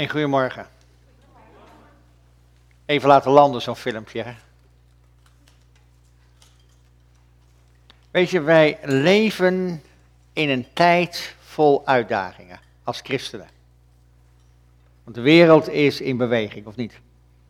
En goedemorgen. Even laten landen zo'n filmpje. Hè? Weet je, wij leven in een tijd vol uitdagingen als christenen. Want de wereld is in beweging, of niet?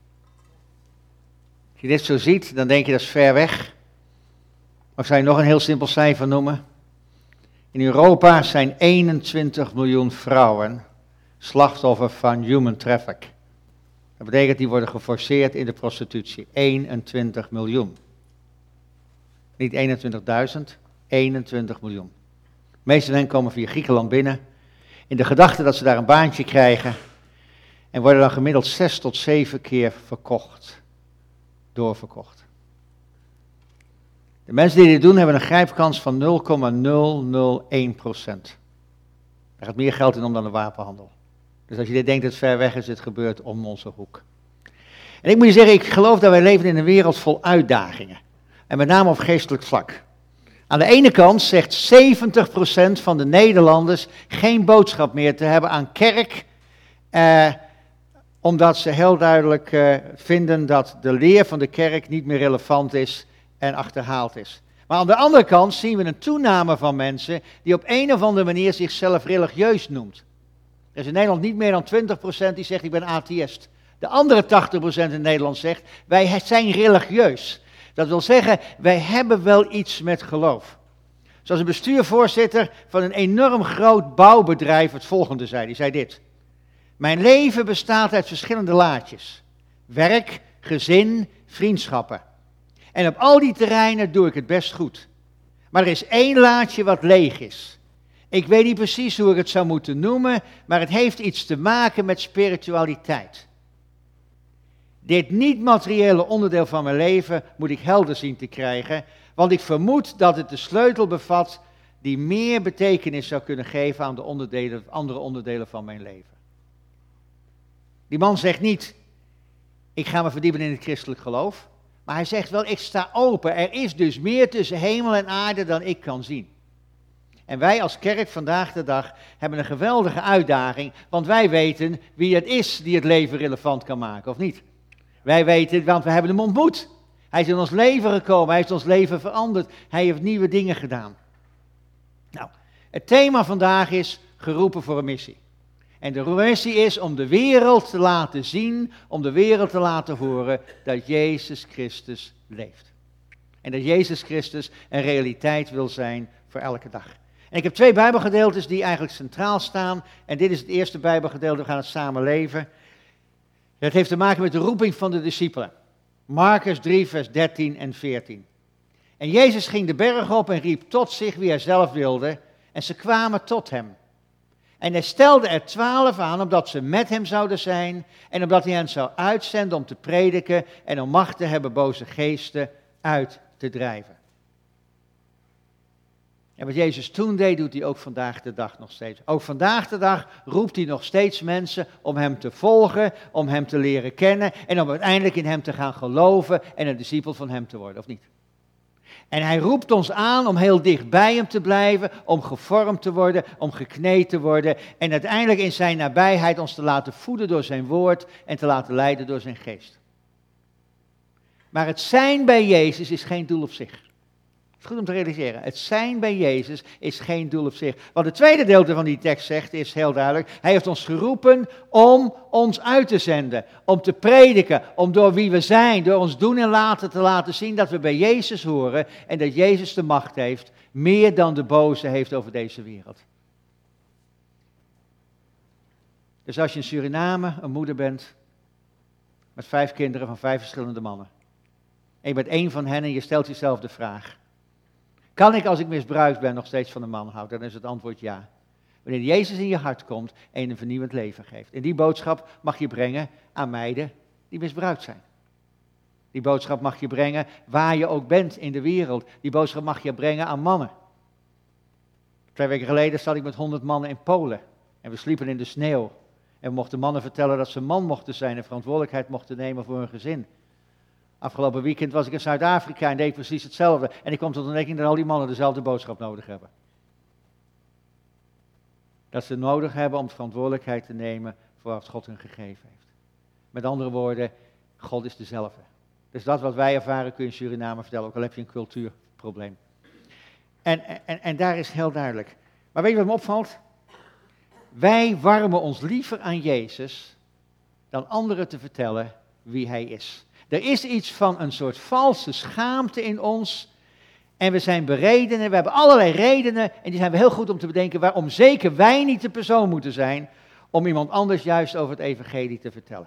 Als je dit zo ziet, dan denk je dat is ver weg. Maar ik zal je nog een heel simpel cijfer noemen. In Europa zijn 21 miljoen vrouwen slachtoffer van human traffic. Dat betekent die worden geforceerd in de prostitutie. 21 miljoen. Niet 21.000, 21 miljoen. De meeste van hen komen via Griekenland binnen. In de gedachte dat ze daar een baantje krijgen. En worden dan gemiddeld 6 tot 7 keer verkocht. Doorverkocht. De mensen die dit doen hebben een grijpkans van 0,001%. Daar gaat meer geld in om dan de wapenhandel. Dus als je dit denkt dat het ver weg is, dit gebeurt om onze hoek. En ik moet je zeggen, ik geloof dat wij leven in een wereld vol uitdagingen. En met name op geestelijk vlak. Aan de ene kant zegt 70% van de Nederlanders geen boodschap meer te hebben aan kerk. Omdat ze heel duidelijk vinden dat de leer van de kerk niet meer relevant is en achterhaald is. Maar aan de andere kant zien we een toename van mensen die op een of andere manier zichzelf religieus noemt. Er is in Nederland niet meer dan 20% die zegt ik ben atheïst. De andere 80% in Nederland zegt wij zijn religieus. Dat wil zeggen wij hebben wel iets met geloof. Zoals een bestuurvoorzitter van een enorm groot bouwbedrijf het volgende zei. Die zei dit. Mijn leven bestaat uit verschillende laadjes. Werk, gezin, vriendschappen. En op al die terreinen doe ik het best goed. Maar er is één laadje wat leeg is. Ik weet niet precies hoe ik het zou moeten noemen, maar het heeft iets te maken met spiritualiteit. Dit niet-materiële onderdeel van mijn leven moet ik helder zien te krijgen, want ik vermoed dat het de sleutel bevat die meer betekenis zou kunnen geven aan de andere onderdelen van mijn leven. Die man zegt niet, ik ga me verdiepen in het christelijk geloof, maar hij zegt wel, ik sta open. Er is dus meer tussen hemel en aarde dan ik kan zien. En wij als kerk vandaag de dag hebben een geweldige uitdaging, want wij weten wie het is die het leven relevant kan maken, of niet? Wij weten het, want we hebben hem ontmoet. Hij is in ons leven gekomen, hij heeft ons leven veranderd, hij heeft nieuwe dingen gedaan. Nou, het thema vandaag is geroepen voor een missie. En de missie is om de wereld te laten zien, om de wereld te laten horen dat Jezus Christus leeft. En dat Jezus Christus een realiteit wil zijn voor elke dag. En ik heb 2 Bijbelgedeeltes die eigenlijk centraal staan. En dit is het eerste Bijbelgedeelte, we gaan het samen leven. Het heeft te maken met de roeping van de discipelen. Marcus 3, vers 13 en 14. En Jezus ging de berg op en riep tot zich wie hij zelf wilde. En ze kwamen tot hem. En hij stelde er 12 aan, omdat ze met hem zouden zijn. En omdat hij hen zou uitzenden om te prediken en om macht te hebben boze geesten uit te drijven. En wat Jezus toen deed, doet hij ook vandaag de dag nog steeds. Ook vandaag de dag roept hij nog steeds mensen om hem te volgen, om hem te leren kennen en om uiteindelijk in hem te gaan geloven en een discipel van hem te worden, of niet? En hij roept ons aan om heel dicht bij hem te blijven, om gevormd te worden, om gekneed te worden en uiteindelijk in zijn nabijheid ons te laten voeden door zijn woord en te laten leiden door zijn geest. Maar het zijn bij Jezus is geen doel op zich. Het is goed om te realiseren. Het zijn bij Jezus is geen doel op zich. Wat het tweede gedeelte van die tekst zegt is heel duidelijk. Hij heeft ons geroepen om ons uit te zenden. Om te prediken. Om door wie we zijn, door ons doen en laten te laten zien dat we bij Jezus horen. En dat Jezus de macht heeft. Meer dan de boze heeft over deze wereld. Dus als je in Suriname een moeder bent. Met 5 kinderen van 5 verschillende mannen. En je bent één van hen en je stelt jezelf de vraag. Kan ik als ik misbruikt ben nog steeds van een man houden? Dan is het antwoord ja. Wanneer Jezus in je hart komt en je een vernieuwend leven geeft. En die boodschap mag je brengen aan meiden die misbruikt zijn. Die boodschap mag je brengen waar je ook bent in de wereld. Die boodschap mag je brengen aan mannen. 2 weken geleden zat ik met 100 mannen in Polen. En we sliepen in de sneeuw. En we mochten mannen vertellen dat ze man mochten zijn en verantwoordelijkheid mochten nemen voor hun gezin. Afgelopen weekend was ik in Zuid-Afrika en deed precies hetzelfde. En ik kwam tot de ontdekking dat al die mannen dezelfde boodschap nodig hebben. Dat ze nodig hebben om verantwoordelijkheid te nemen voor wat God hun gegeven heeft. Met andere woorden, God is dezelfde. Dus dat wat wij ervaren kun je in Suriname vertellen, ook al heb je een cultuurprobleem. En daar is heel duidelijk. Maar weet je wat me opvalt? Wij warmen ons liever aan Jezus dan anderen te vertellen wie Hij is. Er is iets van een soort valse schaamte in ons. En we zijn beredenen, we hebben allerlei redenen. En die zijn we heel goed om te bedenken waarom zeker wij niet de persoon moeten zijn om iemand anders juist over het evangelie te vertellen.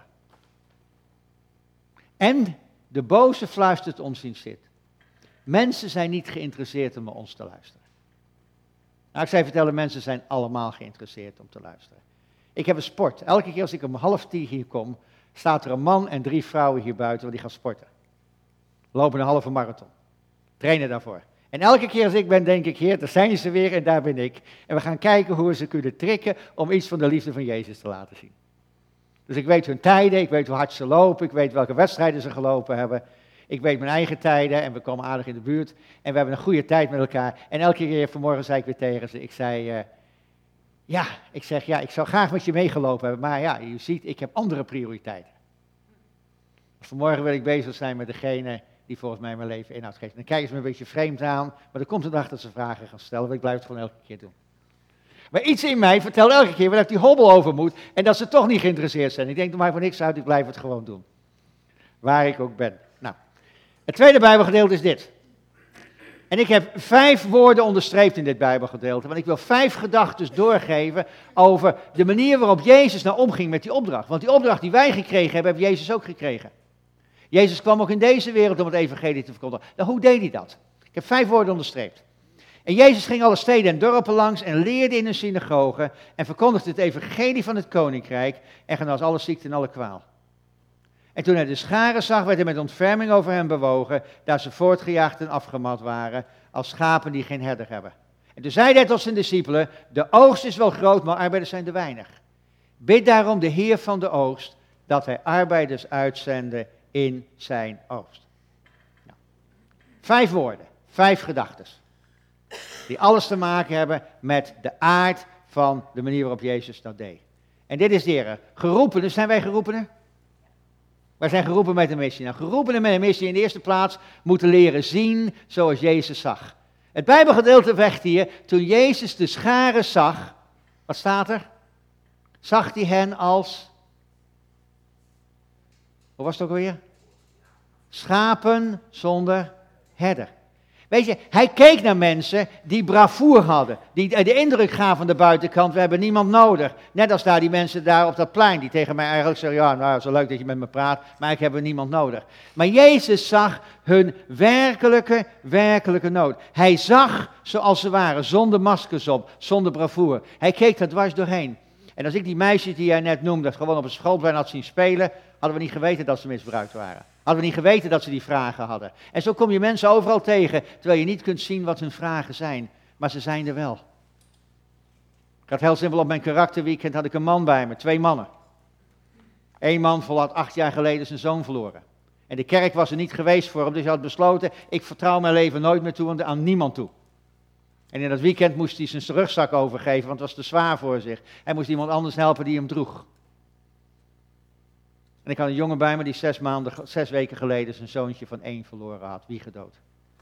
En de boze fluistert ons in zit. Mensen zijn niet geïnteresseerd om naar ons te luisteren. Nou, ik zou je vertellen, mensen zijn allemaal geïnteresseerd om te luisteren. Ik heb een sport. Elke keer als ik om 9:30 hier kom, staat er een man en 3 vrouwen hier buiten, want die gaan sporten. Lopen een halve marathon. Trainen daarvoor. En elke keer als ik ben, denk ik, Heer, daar zijn ze weer en daar ben ik. En we gaan kijken hoe we ze kunnen trikken om iets van de liefde van Jezus te laten zien. Dus ik weet hun tijden, ik weet hoe hard ze lopen, ik weet welke wedstrijden ze gelopen hebben. Ik weet mijn eigen tijden en we komen aardig in de buurt. En we hebben een goede tijd met elkaar. En elke keer vanmorgen zei ik weer tegen ze, ik zou graag met je meegelopen hebben. Maar ja, je ziet, ik heb andere prioriteiten. Vanmorgen wil ik bezig zijn met degene die volgens mij mijn leven inhoud geeft. Dan kijken ze me een beetje vreemd aan, maar er komt een dag dat ze vragen gaan stellen, want ik blijf het gewoon elke keer doen. Maar iets in mij vertelt elke keer waar ik die hobbel over moet en dat ze toch niet geïnteresseerd zijn. Ik denk, doe maar voor niks uit, ik blijf het gewoon doen. Waar ik ook ben. Nou, het tweede Bijbelgedeelte is dit. En ik heb 5 woorden onderstreept in dit Bijbelgedeelte, want ik wil 5 gedachten doorgeven over de manier waarop Jezus nou omging met die opdracht. Want die opdracht die wij gekregen hebben, heeft Jezus ook gekregen. Jezus kwam ook in deze wereld om het evangelie te verkondigen. Nou, hoe deed hij dat? Ik heb 5 woorden onderstreept. En Jezus ging alle steden en dorpen langs en leerde in hun synagogen en verkondigde het evangelie van het koninkrijk en genas alle ziekte en alle kwaal. En toen hij de scharen zag, werd hij met ontferming over hen bewogen, daar ze voortgejaagd en afgemat waren, als schapen die geen herder hebben. En toen zei hij tot zijn discipelen, de oogst is wel groot, maar arbeiders zijn er weinig. Bid daarom de Heer van de oogst, dat hij arbeiders uitzende in zijn oogst. Nou, 5 woorden, 5 gedachten. Die alles te maken hebben met de aard van de manier waarop Jezus dat deed. En dit is de Heer. Geroepenen, zijn wij geroepenen? Wij zijn geroepen met een missie. Nou, geroepenen met een missie in de eerste plaats moeten leren zien zoals Jezus zag. Het Bijbelgedeelte zegt hier, toen Jezus de scharen zag, wat staat er? Zag hij hen als, hoe was het ook alweer? Schapen zonder herder. Weet je, hij keek naar mensen die bravoer hadden, die de indruk gaven aan de buitenkant, we hebben niemand nodig. Net als daar die mensen daar op dat plein, die tegen mij eigenlijk zeggen, ja, nou, zo leuk dat je met me praat, maar ik heb niemand nodig. Maar Jezus zag hun werkelijke nood. Hij zag zoals ze waren, zonder maskers op, zonder bravoer. Hij keek er dwars doorheen. En als ik die meisjes die jij net noemde, gewoon op een schoolplein had zien spelen, hadden we niet geweten dat ze misbruikt waren. Hadden we niet geweten dat ze die vragen hadden. En zo kom je mensen overal tegen, terwijl je niet kunt zien wat hun vragen zijn. Maar ze zijn er wel. Ik had heel simpel op mijn karakterweekend had ik een man bij me, 2 mannen. 1 man had 8 jaar geleden zijn zoon verloren. En de kerk was er niet geweest voor hem, dus hij had besloten, ik vertrouw mijn leven nooit meer toe aan niemand toe. En in dat weekend moest hij zijn rugzak overgeven, want het was te zwaar voor zich. Hij moest iemand anders helpen die hem droeg. En ik had een jongen bij me die 6 weken geleden zijn zoontje van 1 verloren had, wiegedood.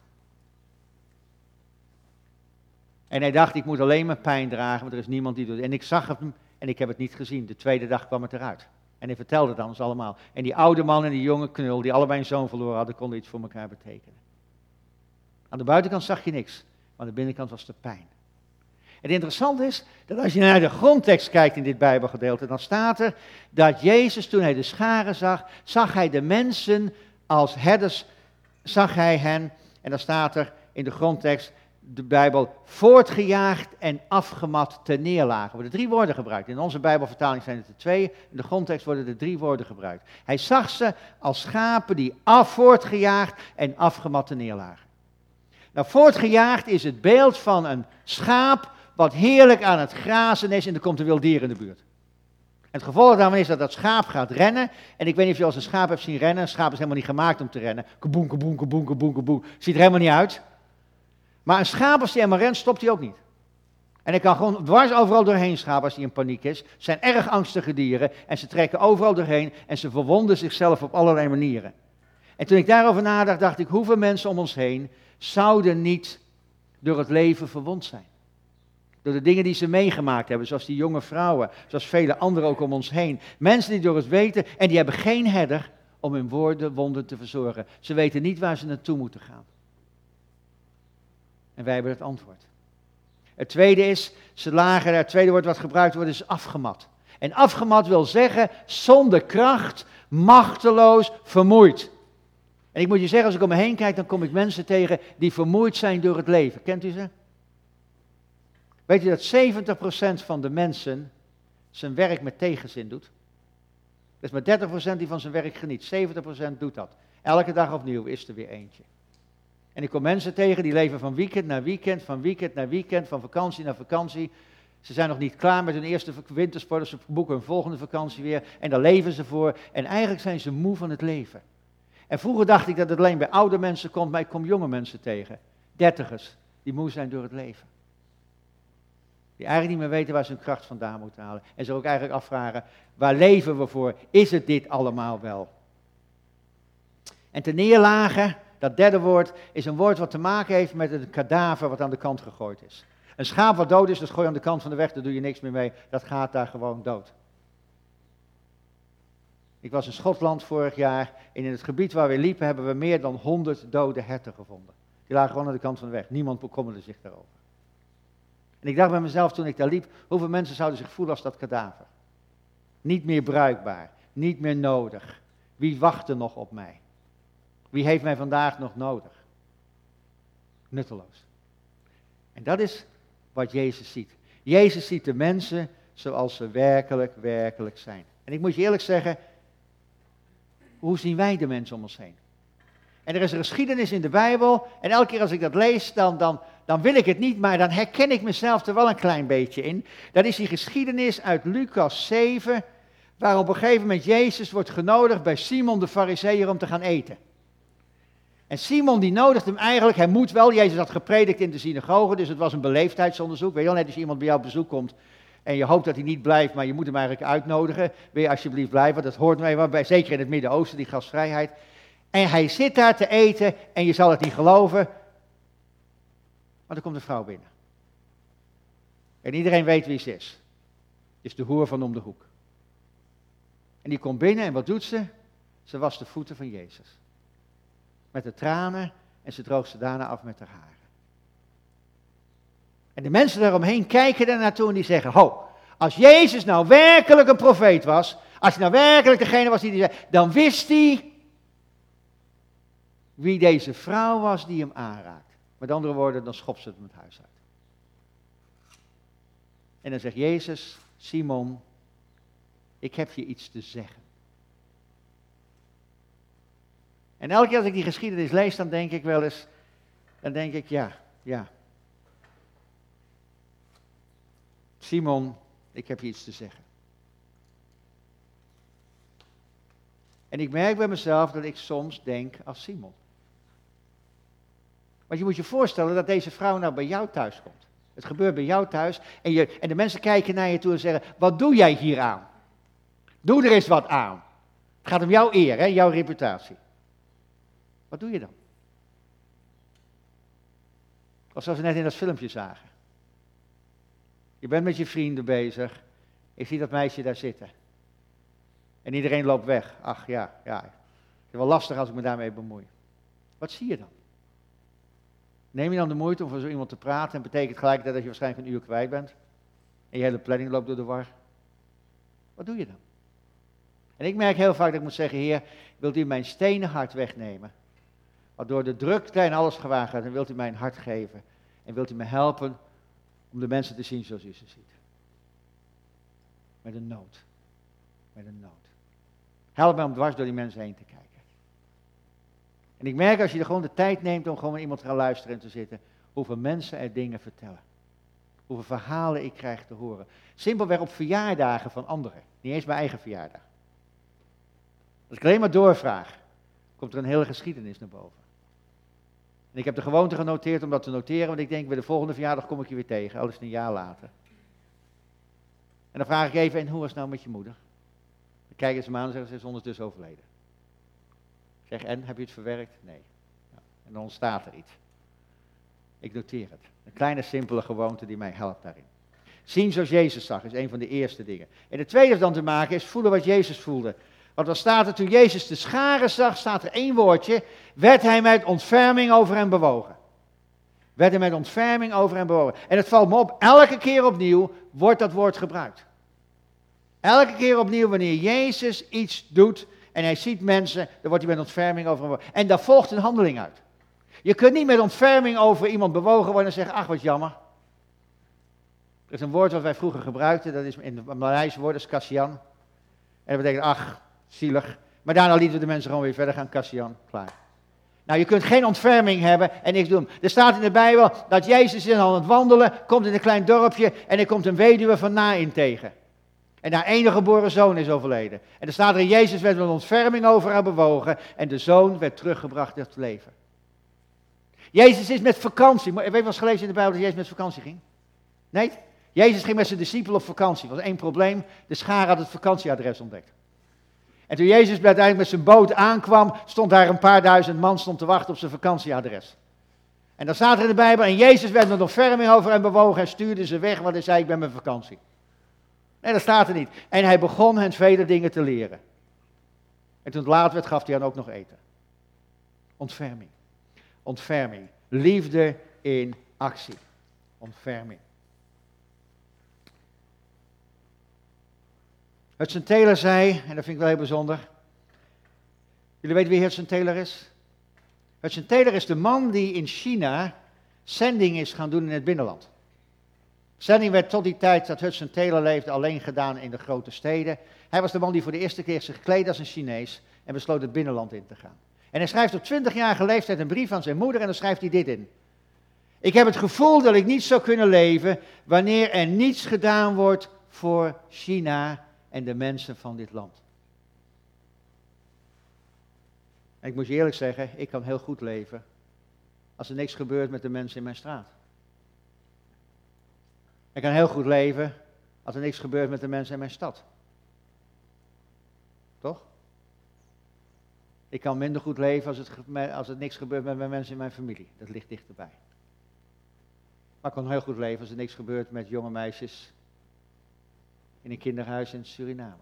En hij dacht, ik moet alleen maar pijn dragen, want er is niemand die doet. En ik zag hem en ik heb het niet gezien. De tweede dag kwam het eruit. En hij vertelde het aan ons allemaal. En die oude man en die jonge knul, die allebei een zoon verloren hadden, konden iets voor elkaar betekenen. Aan de buitenkant zag je niks, maar aan de binnenkant was er pijn. Het interessante is dat als je naar de grondtekst kijkt in dit Bijbelgedeelte, dan staat er dat Jezus, toen hij de scharen zag, zag hij de mensen als herders, zag hij hen, en dan staat er in de grondtekst, de Bijbel, voortgejaagd en afgemat ten neerlagen. Er worden 3 woorden gebruikt. In onze Bijbelvertaling zijn het er 2, in de grondtekst worden er 3 woorden gebruikt. Hij zag ze als schapen die voortgejaagd en afgemat ten neerlagen. Nou, voortgejaagd is het beeld van een schaap wat heerlijk aan het grazen is en er komt een wild dier in de buurt. En het gevolg daarvan is dat dat schaap gaat rennen. En ik weet niet of je als een schaap hebt zien rennen. Een schaap is helemaal niet gemaakt om te rennen. Kaboen, kaboen, kaboen, kaboen, kaboen. Ziet er helemaal niet uit. Maar een schaap als die helemaal rent, stopt hij ook niet. En hij kan gewoon dwars overal doorheen schapen als hij in paniek is. Ze zijn erg angstige dieren en ze trekken overal doorheen en ze verwonden zichzelf op allerlei manieren. En toen ik daarover nadacht, dacht ik, hoeveel mensen om ons heen zouden niet door het leven verwond zijn? Door de dingen die ze meegemaakt hebben, zoals die jonge vrouwen, zoals vele anderen ook om ons heen. Mensen die door het weten, en die hebben geen herder om hun wonden te verzorgen. Ze weten niet waar ze naartoe moeten gaan. En wij hebben het antwoord. Het tweede is, het tweede woord wat gebruikt wordt is afgemat. En afgemat wil zeggen, zonder kracht, machteloos, vermoeid. En ik moet je zeggen, als ik om me heen kijk, dan kom ik mensen tegen die vermoeid zijn door het leven. Kent u ze? Weet u dat 70% van de mensen zijn werk met tegenzin doet? Dus maar 30% die van zijn werk geniet. 70% doet dat. Elke dag opnieuw is er weer eentje. En ik kom mensen tegen die leven van weekend naar weekend, van weekend naar weekend, van vakantie naar vakantie. Ze zijn nog niet klaar met hun eerste wintersport, dus ze boeken hun volgende vakantie weer. En daar leven ze voor. En eigenlijk zijn ze moe van het leven. En vroeger dacht ik dat het alleen bij oude mensen komt, maar ik kom jonge mensen tegen. 30ers, die moe zijn door het leven. Die eigenlijk niet meer weten waar ze hun kracht vandaan moeten halen. En zich ook eigenlijk afvragen, waar leven we voor? Is het dit allemaal wel? En ten neerlage, dat derde woord, is een woord wat te maken heeft met een kadaver wat aan de kant gegooid is. Een schaap wat dood is, dat gooi je aan de kant van de weg, daar doe je niks meer mee. Dat gaat daar gewoon dood. Ik was in Schotland vorig jaar en in het gebied waar we liepen hebben we meer dan 100 dode herten gevonden. Die lagen gewoon aan de kant van de weg. Niemand bekommerde zich daarover. En ik dacht bij mezelf toen ik daar liep, hoeveel mensen zouden zich voelen als dat kadaver? Niet meer bruikbaar, niet meer nodig. Wie wacht er nog op mij? Wie heeft mij vandaag nog nodig? Nutteloos. En dat is wat Jezus ziet. Jezus ziet de mensen zoals ze werkelijk zijn. En ik moet je eerlijk zeggen, hoe zien wij de mensen om ons heen? En er is een geschiedenis in de Bijbel, en elke keer als ik dat lees, dan wil ik het niet, maar dan herken ik mezelf er wel een klein beetje in. Dat is die geschiedenis uit Lucas 7, waar op een gegeven moment Jezus wordt genodigd bij Simon de Farizeeër om te gaan eten. En Simon die nodigt hem eigenlijk, hij moet wel, Jezus had gepredikt in de synagoge, dus het was een beleefdheidsonderzoek. Weet je wel, net als iemand bij jou op bezoek komt en je hoopt dat hij niet blijft, maar je moet hem eigenlijk uitnodigen. Wil je alsjeblieft blijven, dat hoort mij wel, zeker in het Midden-Oosten, die gastvrijheid. En hij zit daar te eten en je zal het niet geloven, maar er komt een vrouw binnen. En iedereen weet wie ze is. Het is de hoer van om de hoek. En die komt binnen en wat doet ze? Ze wast de voeten van Jezus. Met de tranen en ze droogt ze daarna af met haar haren. En de mensen daaromheen kijken er naartoe en die zeggen, ho, als Jezus nou werkelijk een profeet was, als hij nou werkelijk degene was die zei, dan wist hij wie deze vrouw was die hem aanraakt. Met andere woorden, dan schopt ze hem het huis uit. En dan zegt Jezus, Simon, ik heb je iets te zeggen. En elke keer als ik die geschiedenis lees, dan denk ik wel eens, ja. Simon, ik heb je iets te zeggen. En ik merk bij mezelf dat ik soms denk als Simon. Want je moet je voorstellen dat deze vrouw nou bij jou thuis komt. Het gebeurt bij jou thuis en de mensen kijken naar je toe en zeggen, wat doe jij hier aan? Doe er eens wat aan. Het gaat om jouw eer, hè, jouw reputatie. Wat doe je dan? Of zoals we net in dat filmpje zagen. Je bent met je vrienden bezig. Ik zie dat meisje daar zitten. En iedereen loopt weg. Ach ja. Het is wel lastig als ik me daarmee bemoei. Wat zie je dan? Neem je dan de moeite om voor zo iemand te praten en betekent gelijk dat je waarschijnlijk een uur kwijt bent. En je hele planning loopt door de war. Wat doe je dan? En ik merk heel vaak dat ik moet zeggen, Heer, wilt u mijn stenen hart wegnemen? Waardoor de drukte en alles gewaagd gaat, en wilt u mij een hart geven. En wilt u me helpen om de mensen te zien zoals u ze ziet. Met een nood. Help mij om dwars door die mensen heen te kijken. En ik merk als je er gewoon de tijd neemt om gewoon met iemand te gaan luisteren en te zitten, hoeveel mensen er dingen vertellen. Hoeveel verhalen ik krijg te horen. Simpelweg op verjaardagen van anderen. Niet eens mijn eigen verjaardag. Als ik alleen maar doorvraag, komt er een hele geschiedenis naar boven. En ik heb de gewoonte genoteerd om dat te noteren, want ik denk, bij de volgende verjaardag kom ik je weer tegen, al is het een jaar later. En dan vraag ik even, en hoe was het nou met je moeder? Dan kijken ze me aan en zeggen, ze is ondertussen overleden. Ik zeg, en, heb je het verwerkt? Nee. Ja. En dan ontstaat er iets. Ik noteer het. Een kleine, simpele gewoonte die mij helpt daarin. Zien zoals Jezus zag, is een van de eerste dingen. En het tweede dan te maken is voelen wat Jezus voelde. Want dan staat er, toen Jezus de scharen zag, staat er één woordje, werd hij met ontferming over hen bewogen. Werd hij met ontferming over hen bewogen. En het valt me op, elke keer opnieuw wordt dat woord gebruikt. Elke keer opnieuw, wanneer Jezus iets doet en hij ziet mensen, dan wordt hij met ontferming over hen bewogen. En daar volgt een handeling uit. Je kunt niet met ontferming over iemand bewogen worden en zeggen, ach wat jammer. Er is een woord wat wij vroeger gebruikten, dat is in het Maleis woord, dat is kasian. En dat betekent, ach, zielig. Maar daarna lieten we de mensen gewoon weer verder gaan, kasian, klaar. Nou, je kunt geen ontferming hebben en niks doen. Er staat in de Bijbel dat Jezus is aan het wandelen, komt in een klein dorpje en er komt een weduwe van Naïn tegen. En haar enige geboren zoon is overleden. En er staat er, Jezus werd met ontferming over haar bewogen en de zoon werd teruggebracht tot het leven. Jezus is met vakantie. Weet je wel eens gelezen in de Bijbel dat Jezus met vakantie ging? Nee? Jezus ging met zijn discipelen op vakantie. Er was één probleem, de schare had het vakantieadres ontdekt. En toen Jezus uiteindelijk met zijn boot aankwam, stond daar een paar duizend man te wachten op zijn vakantieadres. En dan staat er in de Bijbel, en Jezus werd met ontferming over hen bewogen en stuurde ze weg, want hij zei, ik ben met vakantie. Nee, dat staat er niet. En hij begon hen vele dingen te leren. En toen het laat werd, gaf hij hen ook nog eten. Ontferming. Ontferming. Liefde in actie. Ontferming. Hudson Taylor zei, en dat vind ik wel heel bijzonder. Jullie weten wie Hudson Taylor is? Hudson Taylor is de man die in China zending is gaan doen in het binnenland. Zending werd tot die tijd dat Hudson Taylor leefde alleen gedaan in de grote steden. Hij was de man die voor de eerste keer zich kleedde als een Chinees en besloot het binnenland in te gaan. En hij schrijft op 20-jarige leeftijd een brief aan zijn moeder en dan schrijft hij dit in. Ik heb het gevoel dat ik niet zou kunnen leven wanneer er niets gedaan wordt voor China en de mensen van dit land. En ik moet je eerlijk zeggen, ik kan heel goed leven als er niks gebeurt met de mensen in mijn straat. Ik kan heel goed leven als er niks gebeurt met de mensen in mijn stad. Toch? Ik kan minder goed leven als het niks gebeurt met mijn mensen in mijn familie. Dat ligt dichterbij. Maar ik kan heel goed leven als er niks gebeurt met jonge meisjes in een kinderhuis in Suriname.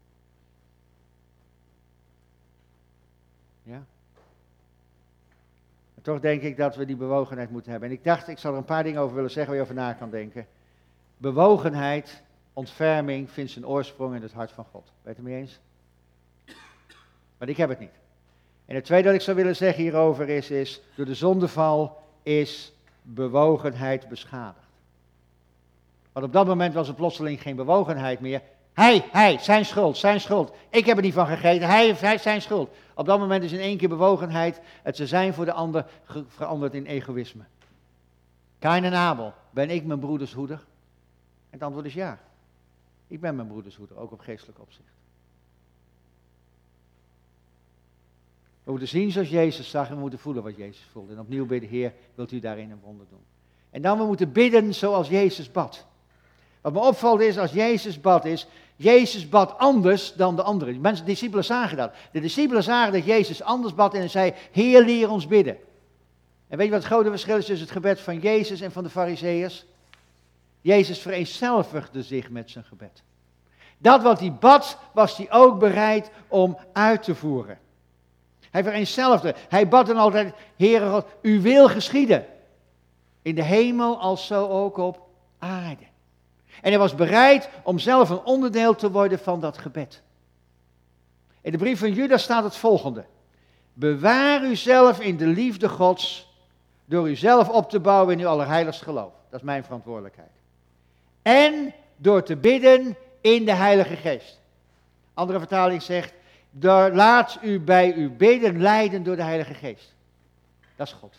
Ja? En toch denk ik dat we die bewogenheid moeten hebben. En ik dacht, ik zal er een paar dingen over willen zeggen waar je over na kan denken. Bewogenheid, ontferming, vindt zijn oorsprong in het hart van God. Weet je het mee eens? Maar ik heb het niet. En het tweede wat ik zou willen zeggen hierover is door de zondeval is bewogenheid beschadigd. Want op dat moment was er plotseling geen bewogenheid meer. Hij, zijn schuld. Ik heb er niet van gegeten, hij zijn schuld. Op dat moment is in één keer bewogenheid, het te zijn voor de ander, veranderd in egoïsme. Kain en Abel, ben ik mijn broeders hoeder? En het antwoord is ja. Ik ben mijn broeders hoeder, ook op geestelijk opzicht. We moeten zien zoals Jezus zag en we moeten voelen wat Jezus voelde. En opnieuw bidden, Heer, wilt u daarin een wonder doen? En dan we moeten bidden zoals Jezus bad. Wat me opvalt is, als Jezus bad anders dan de anderen. De discipelen zagen dat. De discipelen zagen dat Jezus anders bad en hij zei, Heer, leer ons bidden. En weet je wat het grote verschil is tussen het gebed van Jezus en van de Farizeeërs? Jezus vereenzelvigde zich met zijn gebed. Dat wat hij bad, was hij ook bereid om uit te voeren. Hij vereenzelvigde. Hij bad dan altijd, Heere God, uw wil geschieden. In de hemel als zo ook op aarde. En hij was bereid om zelf een onderdeel te worden van dat gebed. In de brief van Judas staat het volgende. Bewaar uzelf in de liefde Gods, door uzelf op te bouwen in uw allerheiligst geloof. Dat is mijn verantwoordelijkheid. En door te bidden in de Heilige Geest. Andere vertaling zegt, laat u bij uw bidden leiden door de Heilige Geest. Dat is God.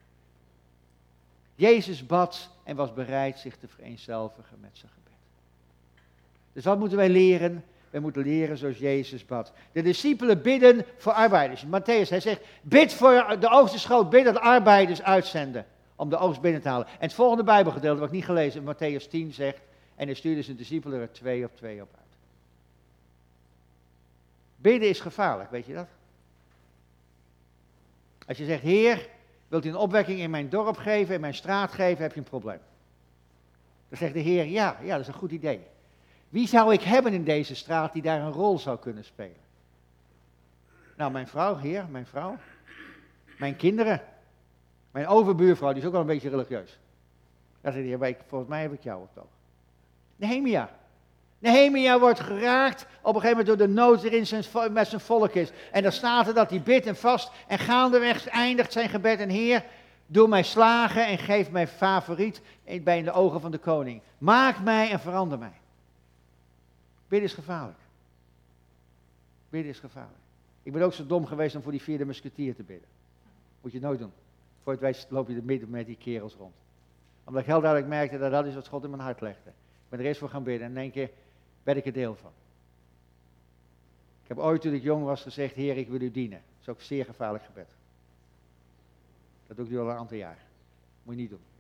Jezus bad en was bereid zich te vereenzelvigen met zijn gebed. Dus wat moeten wij leren? We moeten leren zoals Jezus bad. De discipelen bidden voor arbeiders. Matthäus, hij zegt, bid voor de oogstenschoot, bid dat arbeiders uitzenden om de oogst binnen te halen. En het volgende Bijbelgedeelte, wat ik niet gelezen heb, Matthäus 10 zegt, en hij stuurde zijn discipelen er 2 op 2 op uit. Bidden is gevaarlijk, weet je dat? Als je zegt, Heer, wilt u een opwekking in mijn dorp geven, in mijn straat geven, heb je een probleem. Dan zegt de Heer, ja, dat is een goed idee. Wie zou ik hebben in deze straat die daar een rol zou kunnen spelen? Nou, mijn vrouw, Heer, mijn vrouw. Mijn kinderen. Mijn overbuurvrouw, die is ook wel een beetje religieus. Dan zegt de Heer, volgens mij heb ik jou op het oog. Nehemia. Nehemia wordt geraakt op een gegeven moment door de nood erin met zijn volk is. En dan staat er dat hij bidt en vast en gaandeweg eindigt zijn gebed. En Heer, doe mij slagen en geef mij favoriet bij in de ogen van de koning. Maak mij en verander mij. Bidden is gevaarlijk. Bidden is gevaarlijk. Ik ben ook zo dom geweest om voor die 4e musketier te bidden. Moet je nooit doen. Voor het wijs loop je er midden met die kerels rond. Omdat ik heel duidelijk merkte dat dat is wat God in mijn hart legde. Ik ben er eerst voor gaan bidden en in één keer werd ik er deel van. Ik heb ooit toen ik jong was gezegd, Heer, ik wil u dienen. Dat is ook een zeer gevaarlijk gebed. Dat doe ik nu al een aantal jaar. Moet je niet doen.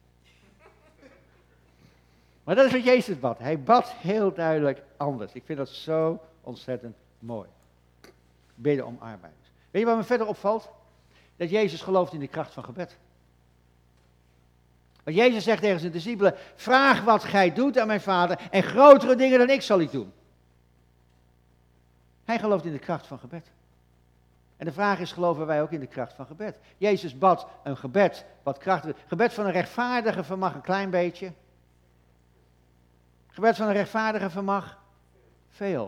Maar dat is wat Jezus bad. Hij bad heel duidelijk anders. Ik vind dat zo ontzettend mooi. Bidden om arbeiders. Weet je wat me verder opvalt? Dat Jezus gelooft in de kracht van gebed. Want Jezus zegt tegen zijn discipelen, vraag wat gij doet aan mijn Vader en grotere dingen dan ik zal ik doen. Hij gelooft in de kracht van gebed. En de vraag is, geloven wij ook in de kracht van gebed? Jezus bad een gebed wat krachtig. Gebed van een rechtvaardige vermag een klein beetje. Gebed van een rechtvaardige vermag veel.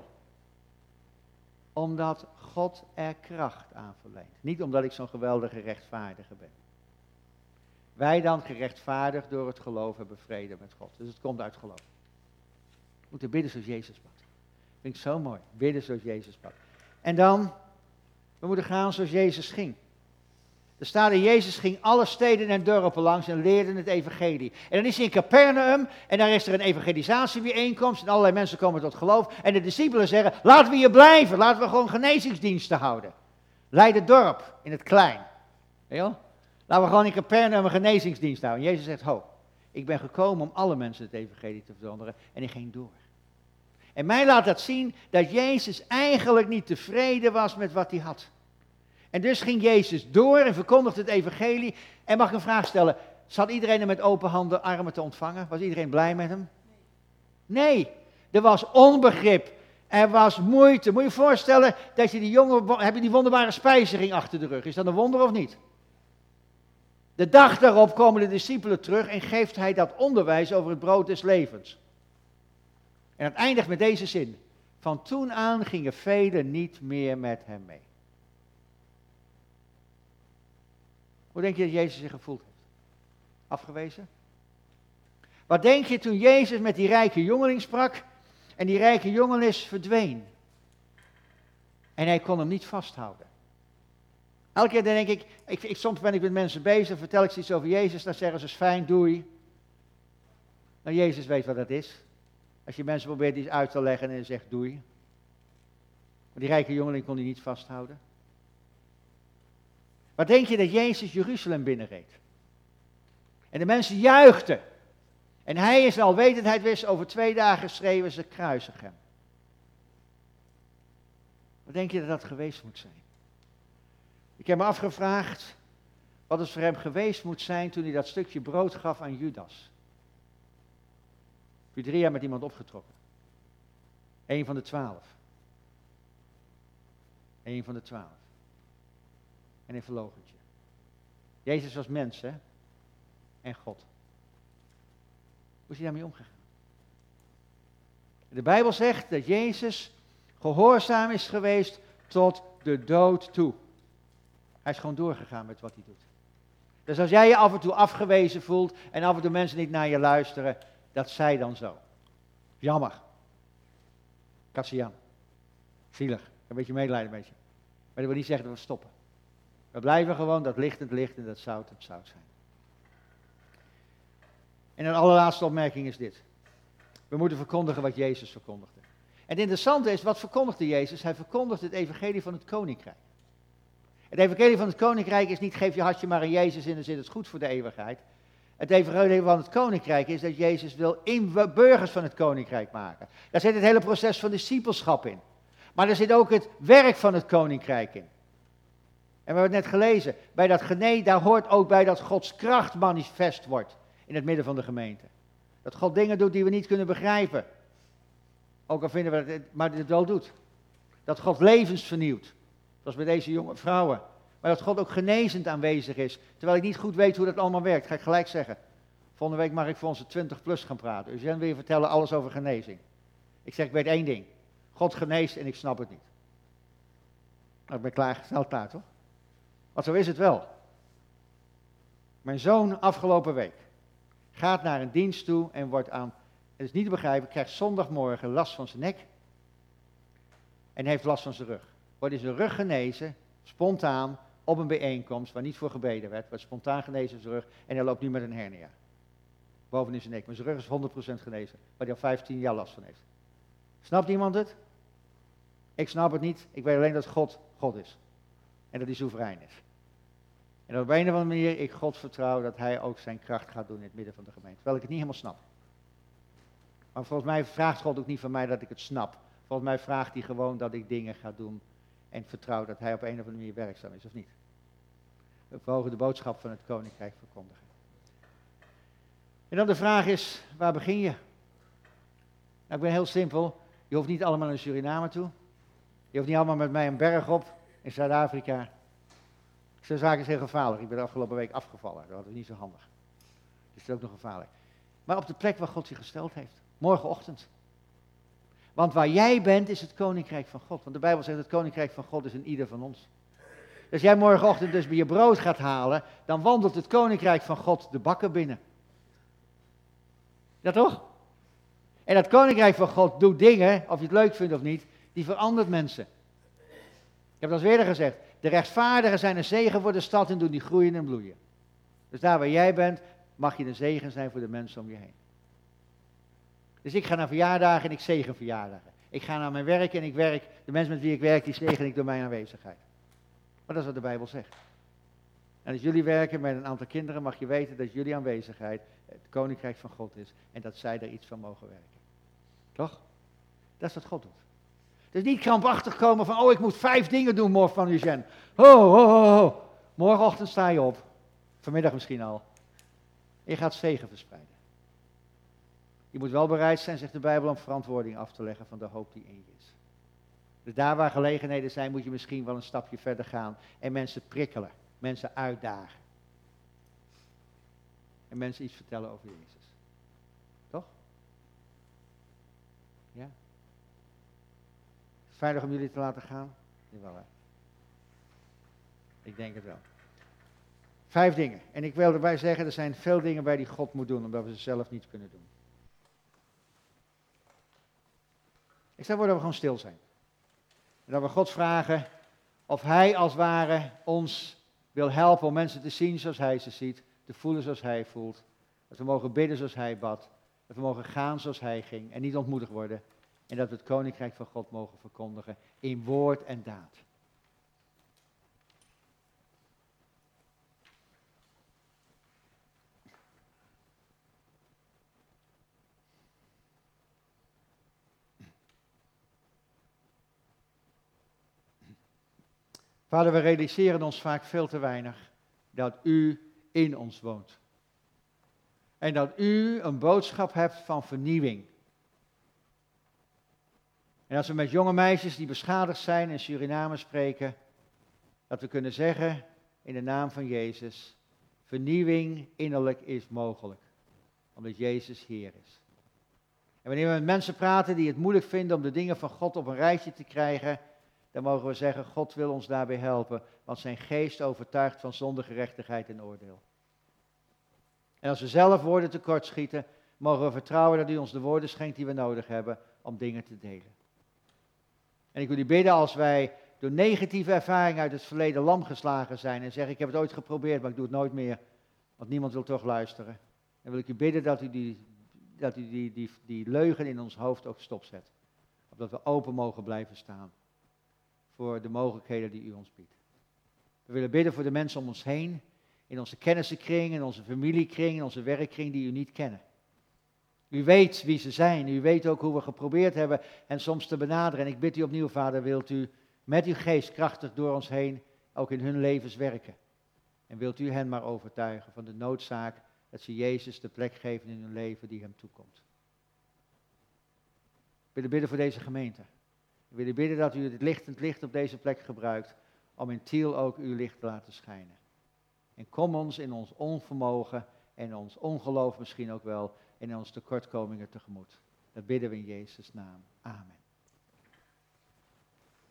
Omdat God er kracht aan verleent. Niet omdat ik zo'n geweldige rechtvaardige ben. Wij dan gerechtvaardigd door het geloof hebben vrede met God. Dus het komt uit geloof. We moeten bidden zoals Jezus bad. Vind ik zo mooi. Bidden zoals Jezus bad. En dan, we moeten gaan zoals Jezus ging. Er staat in Jezus ging alle steden en dorpen langs en leerde het evangelie. En dan is hij in Capernaum en daar is er een evangelisatiebijeenkomst en allerlei mensen komen tot geloof. En de discipelen zeggen, laten we hier blijven, laten we gewoon genezingsdiensten houden. Leid het dorp in het klein. Weet je wel? Laten we gewoon in Capernaum een genezingsdienst houden. En Jezus zegt, ho, ik ben gekomen om alle mensen het evangelie te veranderen en ik ging door. En mij laat dat zien dat Jezus eigenlijk niet tevreden was met wat hij had. En dus ging Jezus door en verkondigde het evangelie. En mag ik een vraag stellen, zat iedereen er met open handen, armen te ontvangen? Was iedereen blij met hem? Nee, er was onbegrip. Er was moeite. Moet je je voorstellen dat je die jongen, heb je die wonderbare spijziging achter de rug. Is dat een wonder of niet? De dag daarop komen de discipelen terug en geeft hij dat onderwijs over het brood des levens. En het eindigt met deze zin. Van toen aan gingen velen niet meer met hem mee. Hoe denk je dat Jezus zich gevoeld heeft? Afgewezen? Wat denk je toen Jezus met die rijke jongeling sprak en die rijke jongeling verdween? En hij kon hem niet vasthouden. Elke keer denk ik, soms ben ik met mensen bezig, vertel ik ze iets over Jezus, dan zeggen ze, is fijn, doei. Nou, Jezus weet wat dat is. Als je mensen probeert iets uit te leggen en je zegt doei. Maar die rijke jongeling kon hij niet vasthouden. Wat denk je dat Jezus Jeruzalem binnenreed? En de mensen juichten. En hij is alwetendheid wist, over 2 dagen schreven ze kruisig hem. Wat denk je dat dat geweest moet zijn? Ik heb me afgevraagd wat het voor hem geweest moet zijn toen hij dat stukje brood gaf aan Judas. Heb je 3 jaar met iemand opgetrokken? 1 van de 12. 1 van de 12. En een verloochentje. Jezus was mens, hè? En God. Hoe is hij daarmee omgegaan? De Bijbel zegt dat Jezus gehoorzaam is geweest tot de dood toe. Hij is gewoon doorgegaan met wat hij doet. Dus als jij je af en toe afgewezen voelt en af en toe mensen niet naar je luisteren, dat zij dan zo. Jammer. Kassian. Zielig. Een beetje medelijden met je. Maar dat wil niet zeggen dat we stoppen. We blijven gewoon dat licht het licht en dat zout het zout zijn. En een allerlaatste opmerking is dit. We moeten verkondigen wat Jezus verkondigde. En het interessante is, wat verkondigde Jezus? Hij verkondigt het evangelie van het koninkrijk. Het evangelie van het koninkrijk is niet, geef je hartje maar aan Jezus en dan zit het goed voor de eeuwigheid. Het evangelie van het koninkrijk is dat Jezus wil burgers van het koninkrijk maken. Daar zit het hele proces van discipelschap in. Maar er zit ook het werk van het koninkrijk in. En we hebben het net gelezen, bij dat genee, daar hoort ook bij dat Gods kracht manifest wordt in het midden van de gemeente. Dat God dingen doet die we niet kunnen begrijpen. Ook al vinden we het, maar het wel doet. Dat God levens vernieuwt. Zoals bij deze jonge vrouwen. Maar dat God ook genezend aanwezig is. Terwijl ik niet goed weet hoe dat allemaal werkt. Ga ik gelijk zeggen. Volgende week mag ik voor onze 20-plus gaan praten. Dus dan wil je vertellen alles over genezing. Ik zeg, ik weet één ding. God geneest en ik snap het niet. Nou, ik ben klaar, snel klaar toch? Want zo is het wel. Mijn zoon afgelopen week gaat naar een dienst toe en wordt aan, het is niet te begrijpen, krijgt zondagmorgen last van zijn nek en heeft last van zijn rug. Wordt in zijn rug genezen, spontaan, op een bijeenkomst waar niet voor gebeden werd, wordt spontaan genezen in zijn rug en hij loopt nu met een hernia. Bovenin zijn nek, maar zijn rug is 100% genezen, waar hij al 15 jaar last van heeft. Snapt iemand het? Ik snap het niet, ik weet alleen dat God God is. En dat hij soeverein is. En dat op een of andere manier ik God vertrouw dat hij ook zijn kracht gaat doen in het midden van de gemeente. Terwijl ik het niet helemaal snap. Maar volgens mij vraagt God ook niet van mij dat ik het snap. Volgens mij vraagt hij gewoon dat ik dingen ga doen en vertrouw dat hij op een of andere manier werkzaam is, of niet. We mogen de boodschap van het koninkrijk verkondigen. En dan de vraag is, waar begin je? Nou, ik ben heel simpel. Je hoeft niet allemaal naar Suriname toe. Je hoeft niet allemaal met mij een berg op in Zuid-Afrika. Zo'n zaak is heel gevaarlijk. Ik ben de afgelopen week afgevallen. Dat was niet zo handig. Dus het is ook nog gevaarlijk. Maar op de plek waar God je gesteld heeft. Morgenochtend. Want waar jij bent is het koninkrijk van God. Want de Bijbel zegt het koninkrijk van God is in ieder van ons. Als jij morgenochtend dus je brood gaat halen, dan wandelt het koninkrijk van God de bakken binnen. Ja toch? En dat koninkrijk van God doet dingen, of je het leuk vindt of niet, die verandert mensen. Ik heb dat al eerder gezegd. De rechtvaardigen zijn een zegen voor de stad en doen die groeien en bloeien. Dus daar waar jij bent, mag je een zegen zijn voor de mensen om je heen. Dus ik ga naar verjaardagen en ik zegen verjaardagen. Ik ga naar mijn werk en ik werk, de mensen met wie ik werk, die zegen ik door mijn aanwezigheid. Maar dat is wat de Bijbel zegt. En als jullie werken met een aantal kinderen, mag je weten dat jullie aanwezigheid het koninkrijk van God is. En dat zij er iets van mogen werken. Toch? Dat is wat God doet. Dus niet krampachtig komen van, oh ik moet 5 dingen doen morgen van Eugène. Ho. Morgenochtend sta je op. Vanmiddag misschien al. En je gaat zegen verspreiden. Je moet wel bereid zijn, zegt de Bijbel, om verantwoording af te leggen van de hoop die in je is. Dus daar waar gelegenheden zijn, moet je misschien wel een stapje verder gaan. En mensen prikkelen. Mensen uitdagen. En mensen iets vertellen over Jezus. Toch? Ja. Veilig om jullie te laten gaan? Jawel hè. Ik denk het wel. 5 dingen. En ik wil erbij zeggen, er zijn veel dingen bij die God moet doen, omdat we ze zelf niet kunnen doen. Ik stel voor dat we gewoon stil zijn. En dat we God vragen of Hij als het ware ons wil helpen om mensen te zien zoals Hij ze ziet, te voelen zoals Hij voelt. Dat we mogen bidden zoals Hij bad. Dat we mogen gaan zoals Hij ging en niet ontmoedigd worden. En dat we het koninkrijk van God mogen verkondigen in woord en daad. Vader, we realiseren ons vaak veel te weinig dat U in ons woont. En dat U een boodschap hebt van vernieuwing. En als we met jonge meisjes die beschadigd zijn in Suriname spreken, dat we kunnen zeggen in de naam van Jezus, vernieuwing innerlijk is mogelijk, omdat Jezus Heer is. En wanneer we met mensen praten die het moeilijk vinden om de dingen van God op een rijtje te krijgen, dan mogen we zeggen, God wil ons daarbij helpen, want zijn geest overtuigt van zonde, gerechtigheid en oordeel. En als we zelf woorden tekortschieten, mogen we vertrouwen dat U ons de woorden schenkt die we nodig hebben om dingen te delen. En ik wil U bidden als wij door negatieve ervaringen uit het verleden lam geslagen zijn en zeggen, ik heb het ooit geprobeerd, maar ik doe het nooit meer, want niemand wil toch luisteren. Dan wil ik U bidden dat U die leugen in ons hoofd ook stopzet. Opdat we open mogen blijven staan voor de mogelijkheden die u ons biedt. We willen bidden voor de mensen om ons heen, in onze kennissenkring, in onze familiekring, in onze werkkring die u niet kennen. U weet wie ze zijn, u weet ook hoe we geprobeerd hebben hen soms te benaderen. En ik bid u opnieuw, Vader, wilt u met uw geest krachtig door ons heen ook in hun levens werken. En wilt u hen maar overtuigen van de noodzaak dat ze Jezus de plek geven in hun leven die hem toekomt. We willen bidden voor deze gemeente. We willen bidden dat u het lichtend licht op deze plek gebruikt om in Tiel ook uw licht te laten schijnen. En kom ons in ons onvermogen en ons ongeloof misschien ook wel en in onze tekortkomingen tegemoet. Dat bidden we in Jezus' naam. Amen.